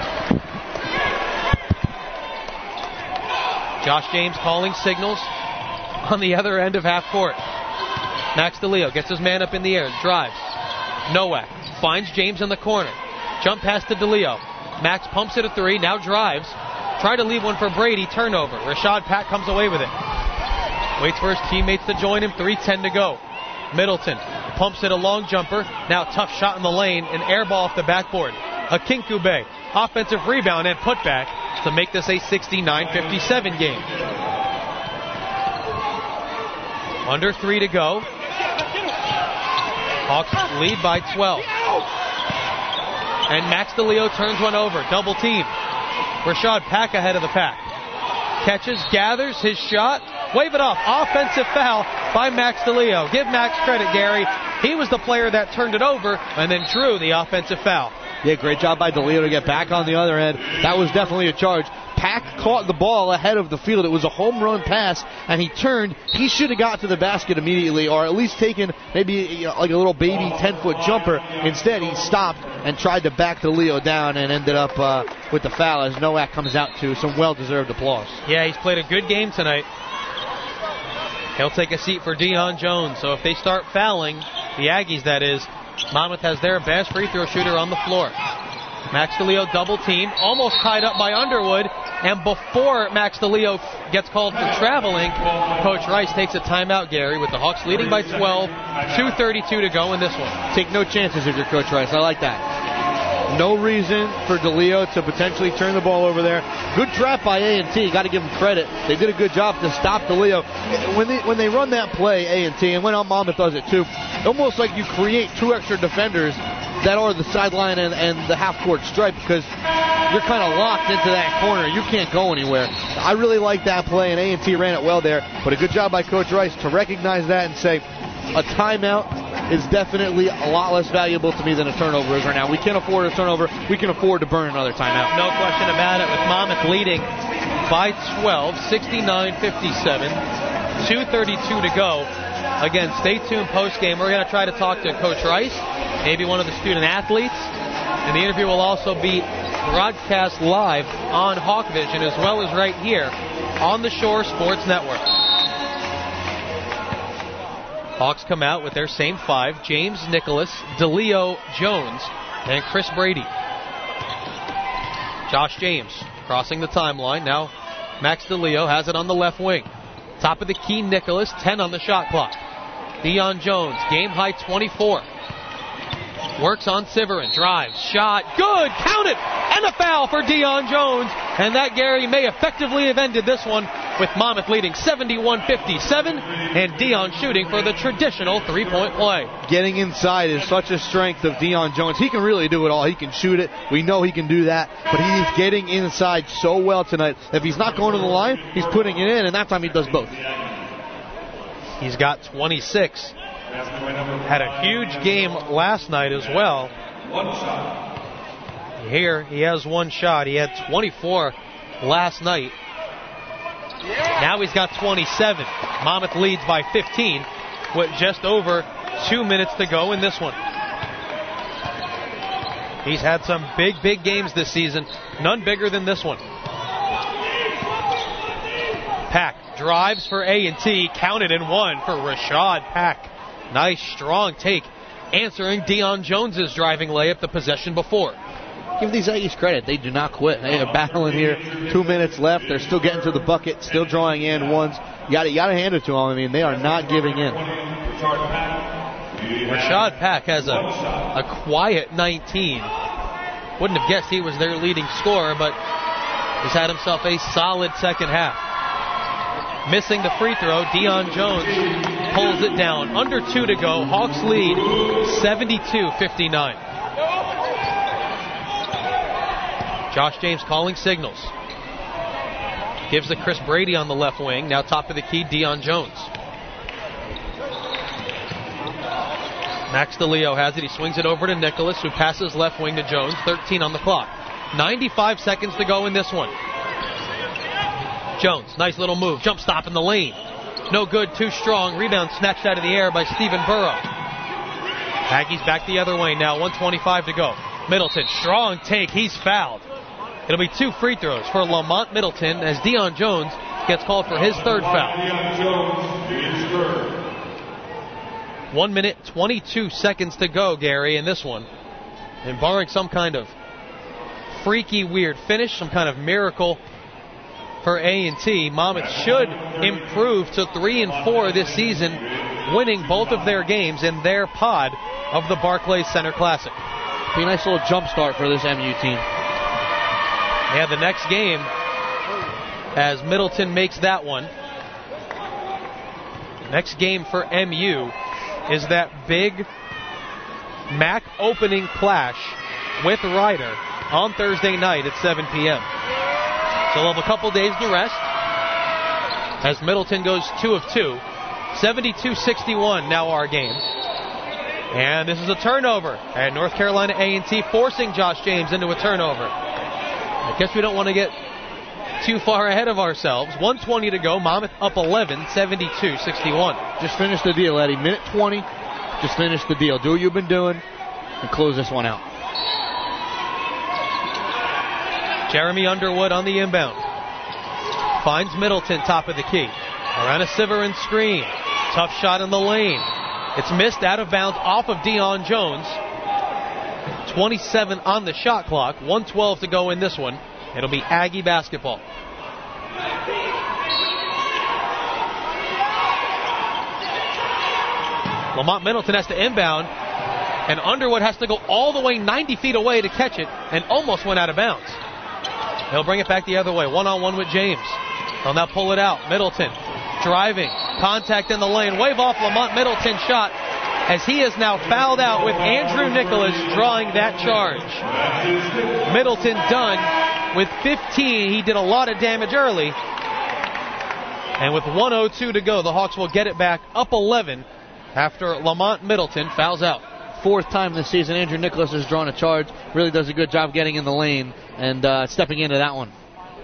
Speaker 1: Josh James calling signals on the other end of half-court. Max DeLeo gets his man up in the air, drives. Nowak finds James in the corner. Jump pass to DeLeo. Max pumps it a three, now drives. Try to leave one for Brady, turnover. Rashad Pack comes away with it. Waits for his teammates to join him, 3:10 to go. Middleton pumps it a long jumper. Now tough shot in the lane, an air ball off the backboard. Akinkube, offensive rebound and putback to make this a 69-57 game. Under 3 to go. Hawks lead by 12. And Max DeLeo turns one over. Double team. Rashad Pack ahead of the pack. Catches, gathers his shot. Wave it off. Offensive foul by Max DeLeo. Give Max credit, Gary. He was the player that turned it over and then drew the offensive foul.
Speaker 2: Yeah, great job by DeLeo to get back on the other end. That was definitely a charge. Pack caught the ball ahead of the field. It was a home run pass, and he turned. He should have got to the basket immediately, or at least taken maybe like a little baby 10-foot jumper. Instead, he stopped and tried to back DeLeo down and ended up with the foul as Nowak comes out to some well-deserved applause.
Speaker 1: Yeah, he's played a good game tonight. He'll take a seat for Deion Jones. So if they start fouling, the Aggies that is, Monmouth has their best free throw shooter on the floor. Max DeLeo double team, almost tied up by Underwood, and before Max DeLeo gets called for traveling, Coach Rice takes a timeout, Gary, with the Hawks leading by 12, 2:32 to go in this one.
Speaker 2: Take no chances if you're Coach Rice. I like that. No reason for DeLeo to potentially turn the ball over there. Good trap by A&T. Got to give them credit. They did a good job to stop DeLeo. When they run that play, A&T, and when Monmouth does it too, almost like you create two extra defenders that are the sideline and the half-court stripe, because you're kind of locked into that corner. You can't go anywhere. I really like that play, and A&T ran it well there. But a good job by Coach Rice to recognize that and say, a timeout is definitely a lot less valuable to me than a turnover is right now. We can't afford a turnover. We can afford to burn another timeout.
Speaker 1: No question about it, with Monmouth leading by 12, 69-57, 2:32 to go. Again, stay tuned post-game. We're going to try to talk to Coach Rice, maybe one of the student athletes. And the interview will also be broadcast live on Hawk Vision as well as right here on the Shore Sports Network. Hawks come out with their same five: James Nicholas, DeLeo Jones, and Chris Brady. Josh James crossing the timeline. Now Max DeLeo has it on the left wing. Top of the key, Nicholas, 10 on the shot clock. Deion Jones, game high 24. Works on Siverin, drives, shot, good, count it, and a foul for Deion Jones. And that, Gary, may effectively have ended this one with Monmouth leading 71-57 and Deion shooting for the traditional three-point play.
Speaker 2: Getting inside is such a strength of Deion Jones. He can really do it all. He can shoot it. We know he can do that. But he's getting inside so well tonight. If he's not going to the line, he's putting it in, and that time he does both.
Speaker 1: He's got 26. Had a huge game last night as well. Here he has one shot. He had 24 last night. Now he's got 27. Monmouth leads by 15 with just over 2 minutes to go in this one. He's had some big games this season. None bigger than this one. Pack drives for A&T. Counted and one for Rashad Pack. Nice, strong take. Answering Deion Jones's driving layup the possession before.
Speaker 2: Give these Aggies credit. They do not quit. They are battling here. 2 minutes left. They're still getting to the bucket, still drawing in ones. You got to hand it to them. I mean, they are not giving in.
Speaker 1: Rashad Pack has a quiet 19. Wouldn't have guessed he was their leading scorer, but he's had himself a solid second half. Missing the free throw, Deion Jones pulls it down. Under 2 to go. Hawks lead 72-59. Josh James calling signals. Gives to Chris Brady on the left wing. Now top of the key, Deion Jones. Max DeLeo has it. He swings it over to Nicholas, who passes left wing to Jones. 13 on the clock. 95 seconds to go in this one. Jones, nice little move. Jump stop in the lane. No good, too strong. Rebound snatched out of the air by Stephen Burrow. Aggies back the other way now. 1:25 to go. Middleton, strong take. He's fouled. It'll be 2 free throws for Lamont Middleton as Deion Jones gets called for his third foul. 1 minute, 22 seconds to go, Gary, in this one. And barring some kind of freaky, weird finish, some kind of miracle for A&T, Monmouth should improve to 3-4 this season, winning both of their games in their pod of the Barclays Center Classic.
Speaker 2: Be a nice little jump start for this MU team.
Speaker 1: Yeah, the next game, as Middleton makes that one. Next game for MU is that big MAC opening clash with Ryder on Thursday night at 7 p.m. So they'll have a couple days to rest as Middleton goes 2 of 2. 72-61 now our game. And this is a turnover. And North Carolina A&T forcing Josh James into a turnover. I guess we don't want to get too far ahead of ourselves. 1:20 to go. Monmouth up 11, 72-61.
Speaker 2: Just finish the deal, Eddie. Minute 20. Just finish the deal. Do what you've been doing and close this one out.
Speaker 1: Jeremy Underwood on the inbound. Finds Middleton top of the key. Around a Severin screen. Tough shot in the lane. It's missed out of bounds off of Deion Jones. 27 on the shot clock. 1:12 to go in this one. It'll be Aggie basketball. Lamont Middleton has to inbound, and Underwood has to go all the way 90 feet away to catch it, and almost went out of bounds. He'll bring it back the other way, one-on-one with James. He'll now pull it out. Middleton driving, contact in the lane, wave off Lamont Middleton's shot, as he is now fouled out with Andrew Nicholas drawing that charge. Middleton done with 15. He did a lot of damage early. And with 1:02 to go, the Hawks will get it back up 11 after Lamont Middleton fouls out.
Speaker 2: Fourth time this season, Andrew Nicholas has drawn a charge. Really does a good job getting in the lane and stepping into that one.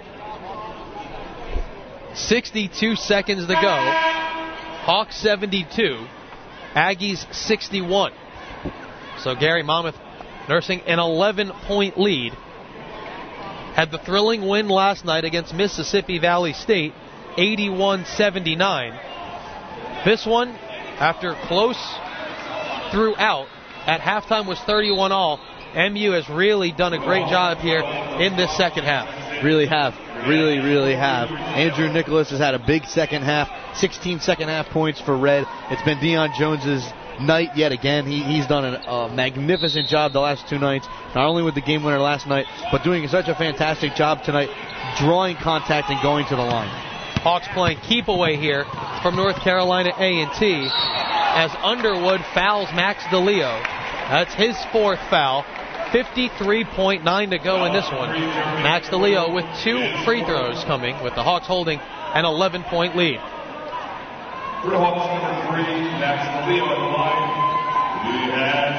Speaker 1: 62 seconds to go. Hawks 72. Aggies 61. So Gary, Monmouth nursing an 11-point lead. Had the thrilling win last night against Mississippi Valley State, 81-79. This one, after close throughout, at halftime was 31-all. MU has really done a great job here in this second half.
Speaker 2: Really have. Really have. Andrew Nicholas has had a big second half. 16 second half points for Red. It's been Deion Jones's night yet again. He's done a magnificent job the last two nights, not only with the game winner last night, but doing such a fantastic job tonight, drawing contact and going to the line.
Speaker 1: Hawks playing keep away here from North Carolina A&T as Underwood fouls Max DeLeo. That's his fourth foul. 53.9 to go in this one. Max DeLeo with 2 free throws coming, with the Hawks holding an 11-point lead.
Speaker 3: For Hawks number 3, Max DeLeo on the line. He has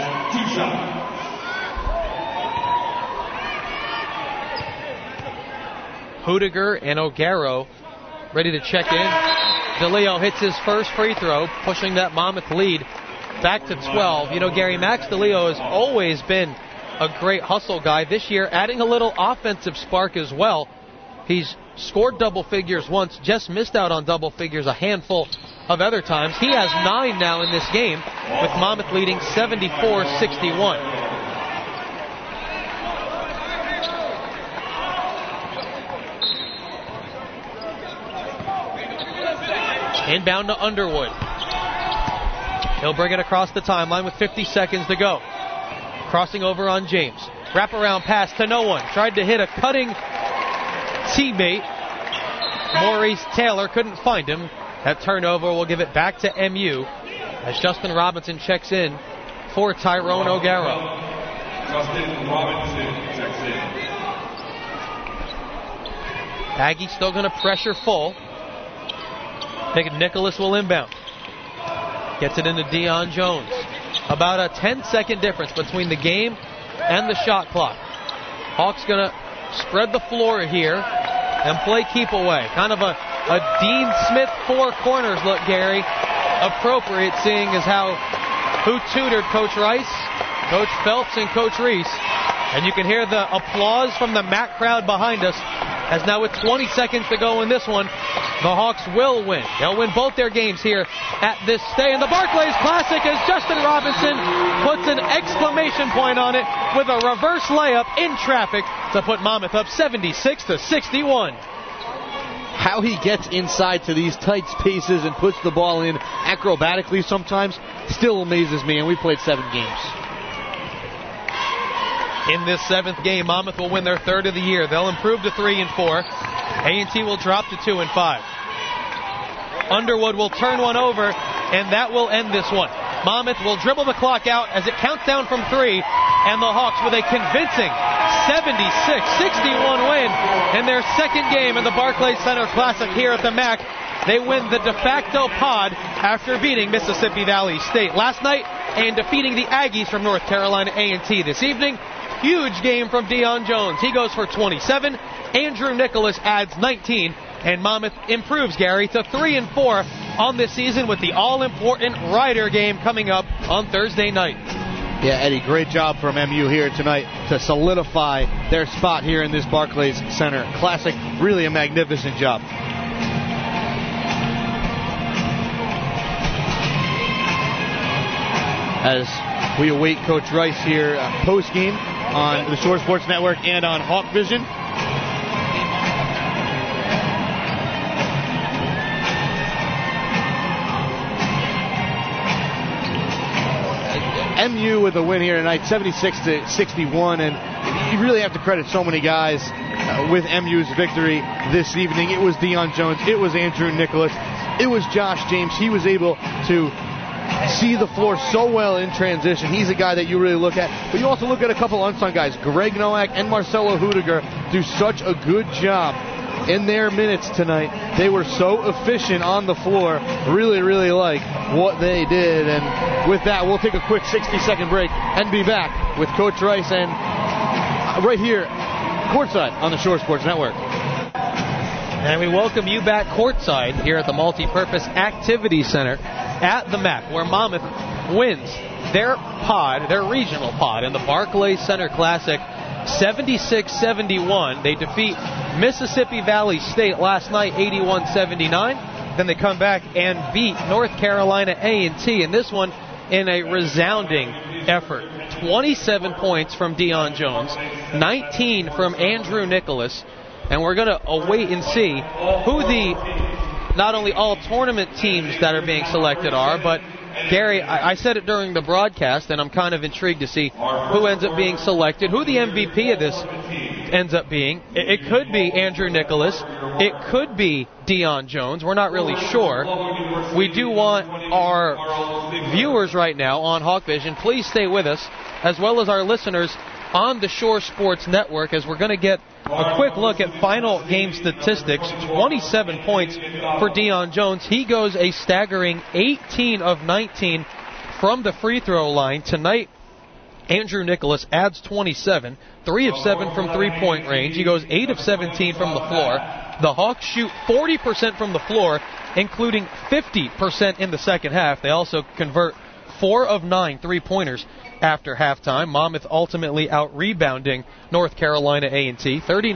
Speaker 3: 2 shots.
Speaker 1: Hudiger and O'Garo ready to check in. DeLeo hits his first free throw, pushing that Monmouth lead back to 12. You know, Gary, Max DeLeo has always been a great hustle guy. This year, adding a little offensive spark as well. He's scored double figures once, just missed out on double figures a handful of other times. He has 9 now in this game, with Monmouth leading 74-61. Inbound to Underwood. He'll bring it across the timeline with 50 seconds to go. Crossing over on James. Wraparound pass to no one. Tried to hit a cutting teammate. Maurice Taylor couldn't find him. That turnover will give it back to MU as Justin Robinson checks in for Tyrone O'Garo.
Speaker 3: Justin Robinson checks in.
Speaker 1: Aggie still going to pressure full. I think Nicholas will inbound. Gets it into Deion Jones. About a 10-second difference between the game and the shot clock. Hawks going to spread the floor here and play keep away. Kind of a Dean Smith 4 corners look, Gary. Appropriate, seeing as how who tutored Coach Rice, Coach Phelps, and Coach Reese. And you can hear the applause from the MAC crowd behind us, as now with 20 seconds to go in this one, the Hawks will win. They'll win both their games here at this stay in the Barclays Classic as Justin Robinson puts an exclamation point on it with a reverse layup in traffic to put Monmouth up 76-61.
Speaker 2: How he gets inside to these tight spaces and puts the ball in acrobatically sometimes still amazes me, and we played 7 games.
Speaker 1: In this 7th game, Monmouth will win their 3rd of the year. They'll improve to 3-4. A&T will drop to 2-5. Underwood will turn one over, and that will end this one. Monmouth will dribble the clock out as it counts down from 3, and the Hawks with a convincing 76-61 win in their second game in the Barclays Center Classic here at the MAC. They win the de facto pod after beating Mississippi Valley State last night and defeating the Aggies from North Carolina A&T this evening. Huge game from Deion Jones. He goes for 27. Andrew Nicholas adds 19. And Monmouth improves, Gary, to 3-4 on this season with the all-important Rider game coming up on Thursday night.
Speaker 2: Yeah, Eddie, great job from MU here tonight to solidify their spot here in this Barclays Center Classic. Really a magnificent job. As we await Coach Rice here post-game on the Shore Sports Network and on Hawk Vision. MU with a win here tonight, 76-61, and you really have to credit so many guys with MU's victory this evening. It was Deion Jones, it was Andrew Nicholas, it was Josh James. He was able to see the floor so well in transition. He's a guy that you really look at, but you also look at a couple unsung guys. Greg Nowak and Marcelo Hudiger do such a good job in their minutes tonight. They were so efficient on the floor. Really, really like what they did. And with that, we'll take a quick 60-second break and be back with Coach Rice and right here, courtside on the Shore Sports Network.
Speaker 1: And we welcome you back courtside here at the Multipurpose Activity Center at the MAC, where Monmouth wins their pod, their regional pod, in the Barclays Center Classic 76-71. They defeat Mississippi Valley State last night 81-79. Then they come back and beat North Carolina A&T, and this one in a resounding effort. 27 points from Deion Jones, 19 from Andrew Nicholas, and we're going to await and see who the not only all-tournament teams that are being selected are, but Gary, I said it during the broadcast, and I'm kind of intrigued to see who ends up being selected, who the MVP of this ends up being. It could be Andrew Nicholas. It could be Deion Jones. We're not really sure. We do want our viewers right now on Hawk Vision, please stay with us, as well as our listeners on the Shore Sports Network, as we're going to get a quick look at final game statistics. 27 points for Deion Jones. He goes a staggering 18 of 19 from the free throw line. Tonight, Andrew Nicholas adds 27, 3 of 7 from three-point range. He goes 8 of 17 from the floor. The Hawks shoot 40% from the floor, including 50% in the second half. They also convert 4 of 9 three-pointers after halftime. Monmouth ultimately out-rebounding North Carolina A&T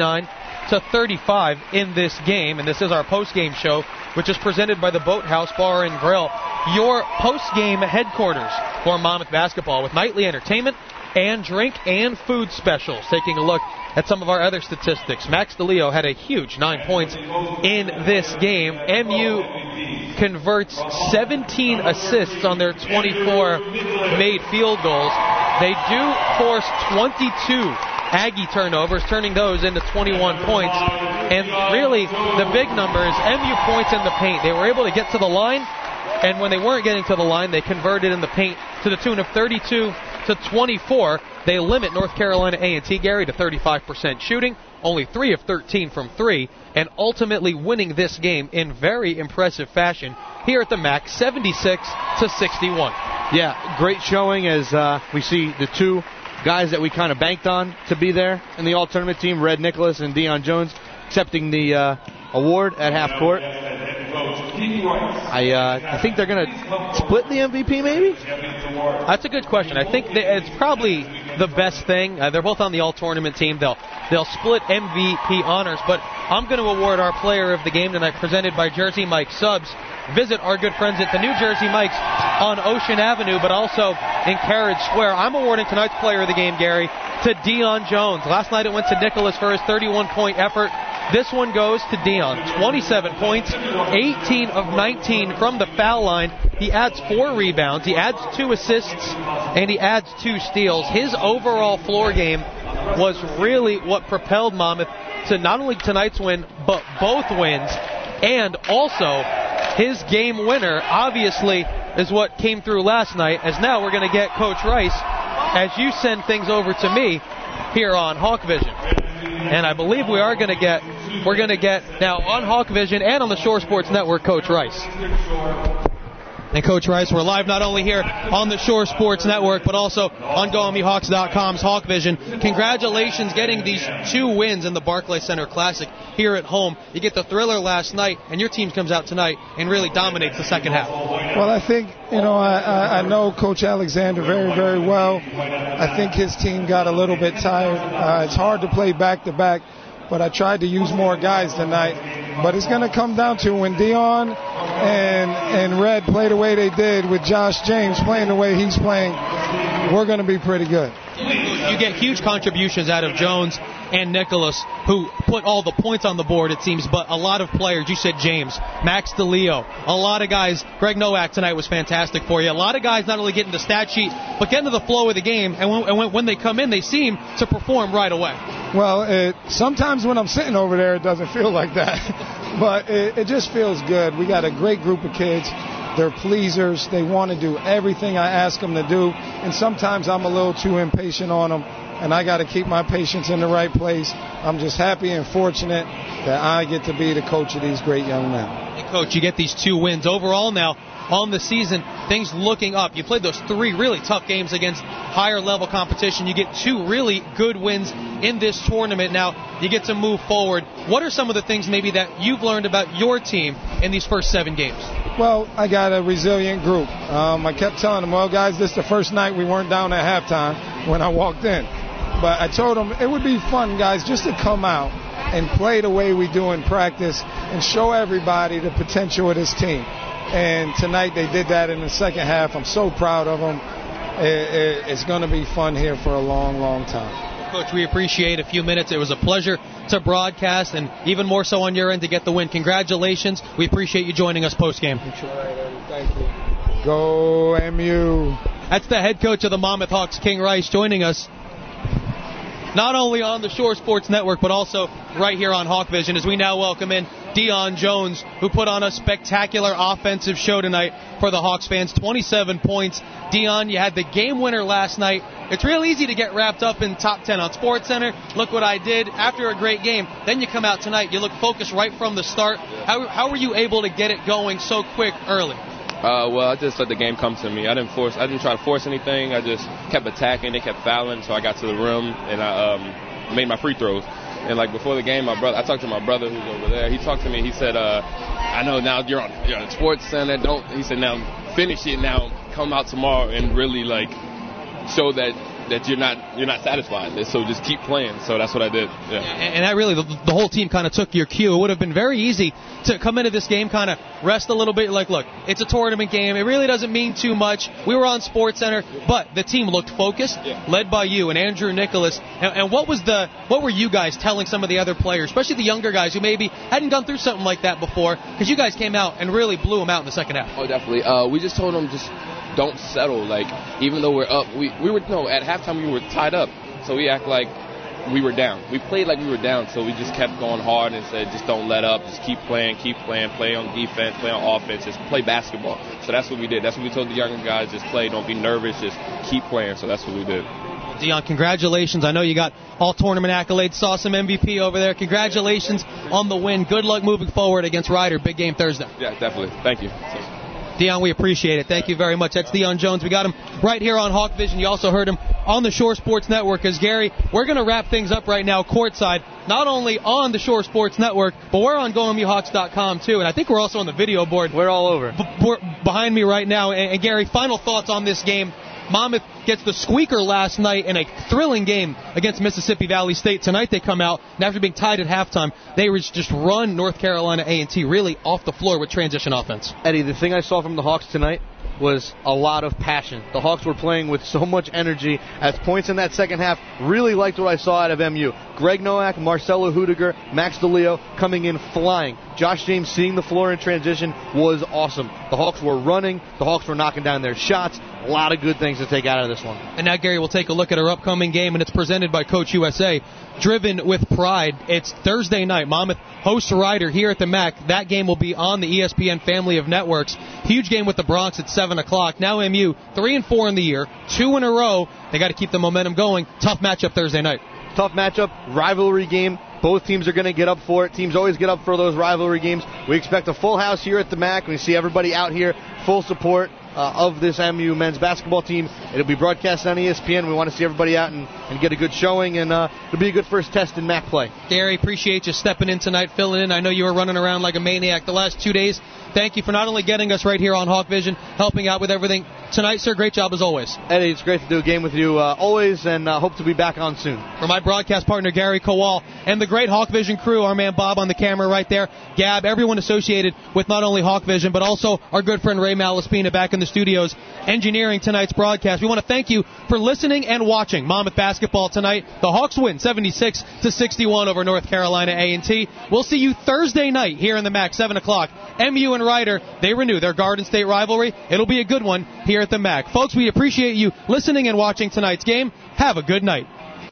Speaker 1: 39-35 in this game. And this is our post-game show, which is presented by the Boathouse Bar and Grill, your post-game headquarters for Monmouth basketball, with nightly entertainment and drink and food specials. Taking a look at some of our other statistics. Max DeLeo had a huge 9 points in this game. MU converts 17 assists on their 24 made field goals. They do force 22 Aggie turnovers, turning those into 21 points. And really, the big number is MU points in the paint. They were able to get to the line, and when they weren't getting to the line, they converted in the paint to the tune of 32-24. They limit North Carolina A&T, Gary, to 35% shooting, only 3 of 13 from 3, and ultimately winning this game in very impressive fashion here at the MAC, 76-61.
Speaker 2: Yeah, great showing as we see the two guys that we kind of banked on to be there in the all-tournament team, Red Nicholas and Deion Jones, accepting the award at half court. I think they're going to split the MVP, maybe?
Speaker 1: That's a good question. I think that it's probably the best thing. They're both on the all-tournament team. They'll split MVP honors, but I'm going to award our player of the game tonight, presented by Jersey Mike Subs. Visit our good friends at the New Jersey Mike's on Ocean Avenue, but also in Carriage Square. I'm awarding tonight's player of the game, Gary, to Deion Jones. Last night it went to Nicholas for his 31-point effort. This one goes to Deion. 27 points, 18 of 19 from the foul line. He adds 4 rebounds, he adds 2 assists, and he adds 2 steals. His overall floor game was really what propelled Monmouth to not only tonight's win, but both wins, and also his game winner, obviously, is what came through last night, as now we're going to get Coach Rice as you send things over to me here on Hawk Vision. And I believe we're going to get now on Hawk Vision and on the Shore Sports Network, Coach Rice. And Coach Rice, we're live not only here on the Shore Sports Network, but also on GoMeHawks.com's Hawk Vision. Congratulations getting these 2 wins in the Barclays Center Classic here at home. You get the thriller last night, and your team comes out tonight and really dominates the second half.
Speaker 4: Well, I think, I know Coach Alexander very, very well. I think his team got a little bit tired. It's hard to play back-to-back, but I tried to use more guys tonight. But it's going to come down to when Dion and Red play the way they did with Josh James playing the way he's playing, we're going to be pretty good.
Speaker 1: You get huge contributions out of Jones and Nicholas, who put all the points on the board, it seems, but a lot of players. You said James, Max DeLeo, a lot of guys. Greg Nowak tonight was fantastic for you. A lot of guys not only getting the stat sheet, but getting to the flow of the game, and when they come in, they seem to perform right away.
Speaker 4: Well, sometimes when I'm sitting over there, it doesn't feel like that, but it just feels good. We got a great group of kids. They're pleasers. They want to do everything I ask them to do, and sometimes I'm a little too impatient on them, and I got to keep my patience in the right place. I'm just happy and fortunate that I get to be the coach of these great young men.
Speaker 1: Hey, Coach, you get these 2 wins. Overall now, on the season, things looking up. You played those 3 really tough games against higher level competition. You get 2 really good wins in this tournament. Now, you get to move forward. What are some of the things maybe that you've learned about your team in these first 7 games?
Speaker 4: Well, I got a resilient group. I kept telling them, well, guys, this is the first night we weren't down at halftime when I walked in. But I told them it would be fun, guys, just to come out and play the way we do in practice and show everybody the potential of this team. And tonight they did that in the second half. I'm so proud of them. It's going to be fun here for a long, long time.
Speaker 1: Coach, we appreciate a few minutes. It was a pleasure to broadcast, and even more so on your end to get the win. Congratulations. We appreciate you joining us post-game.
Speaker 4: Thank you. Go MU.
Speaker 1: That's the head coach of the Monmouth Hawks, King Rice, joining us not only on the Shore Sports Network, but also right here on Hawk Vision, as we now welcome in Dion Jones, who put on a spectacular offensive show tonight for the Hawks fans. 27 points. Dion, you had the game winner last night. It's real easy to get wrapped up in top 10 on SportsCenter. Look what I did after a great game. Then you come out tonight. You look focused right from the start. How were you able to get it going so quick early?
Speaker 5: Well, I just let the game come to me. I didn't try to force anything. I just kept attacking. They kept fouling, so I got to the rim and I made my free throws. And like before the game, I talked to my brother who's over there. He talked to me. He said, "I know now you're on SportsCenter. He said now finish it. Now come out tomorrow and really like show that you're not satisfied. So just keep playing." So that's what I did. Yeah.
Speaker 1: And that really, the whole team kind of took your cue. It would have been very easy to come into this game, kind of rest a little bit. Like, look, it's a tournament game. It really doesn't mean too much. We were on SportsCenter, but the team looked focused, led by you and Andrew Nicholas. And what were you guys telling some of the other players, especially the younger guys who maybe hadn't gone through something like that before? Because you guys came out and really blew them out in the second half.
Speaker 5: Oh, definitely. We just told them just don't settle. Like, even though we're up, we were at halftime we were tied up, so we act like we were down. We played like we were down, so we just kept going hard and said just don't let up, just keep playing, play on defense, play on offense, just play basketball. So that's what we did. That's what we told the younger guys, just play, don't be nervous, just keep playing. So that's what we did.
Speaker 1: Dion, congratulations. I know you got all tournament accolades, saw some MVP over there. Congratulations on the win. Good luck moving forward against Ryder. Big game Thursday.
Speaker 5: Yeah, definitely. Thank you.
Speaker 1: Dion, we appreciate it. Thank you very much. That's Dion Jones. We got him right here on Hawk Vision. You also heard him on the Shore Sports Network. As Gary, we're going to wrap things up right now courtside, not only on the Shore Sports Network, but we're on GoMeHawks.com too. And I think we're also on the video board.
Speaker 2: We're all over.
Speaker 1: Behind me right now. And Gary, final thoughts on this game. Monmouth gets the squeaker last night in a thrilling game against Mississippi Valley State. Tonight they come out, and after being tied at halftime, they just run North Carolina A&T really off the floor with transition offense.
Speaker 2: Eddie, the thing I saw from the Hawks tonight was a lot of passion. The Hawks were playing with so much energy. At points in that second half, really liked what I saw out of MU. Greg Nowak, Marcelo Hudiger, Max DeLeo coming in flying. Josh James seeing the floor in transition was awesome. The Hawks were running. The Hawks were knocking down their shots. A lot of good things to take out of this one.
Speaker 1: And now, Gary, we'll take a look at our upcoming game, and it's presented by Coach USA. Driven with pride. It's Thursday night. Monmouth hosts Ryder here at the MAC. That game will be on the ESPN family of networks. Huge game with the Bronx at 7 o'clock. Now MU 3-4 in the year, 2 in a row. They got to keep the momentum going. Tough matchup Thursday night.
Speaker 2: Tough matchup, rivalry game. Both teams are going to get up for it. Teams always get up for those rivalry games. We expect a full house here at the MAC. We see everybody out here, full support of this MU men's basketball team. It'll be broadcast on ESPN. We want to see everybody out and get a good showing, and it'll be a good first test in MAC play.
Speaker 1: Gary, appreciate you stepping in tonight, filling in. I know you were running around like a maniac the last 2 days. Thank you for not only getting us right here on Hawk Vision, helping out with everything tonight, sir. Great job as always.
Speaker 2: Eddie, it's great to do a game with you always, and hope to be back on soon.
Speaker 1: For my broadcast partner, Gary Kowal, and the great Hawk Vision crew, our man Bob on the camera right there, Gab, everyone associated with not only Hawk Vision, but also our good friend Ray Malaspina back in the studios engineering tonight's broadcast. We want to thank you for listening and watching Monmouth basketball tonight. The Hawks win 76-61 over North Carolina A&T. We'll see you Thursday night here in the MAC, 7 o'clock. MU and Ryder, they renew their Garden State rivalry. It'll be a good one here at the MAC. Folks, we appreciate you listening and watching tonight's game. Have a good night.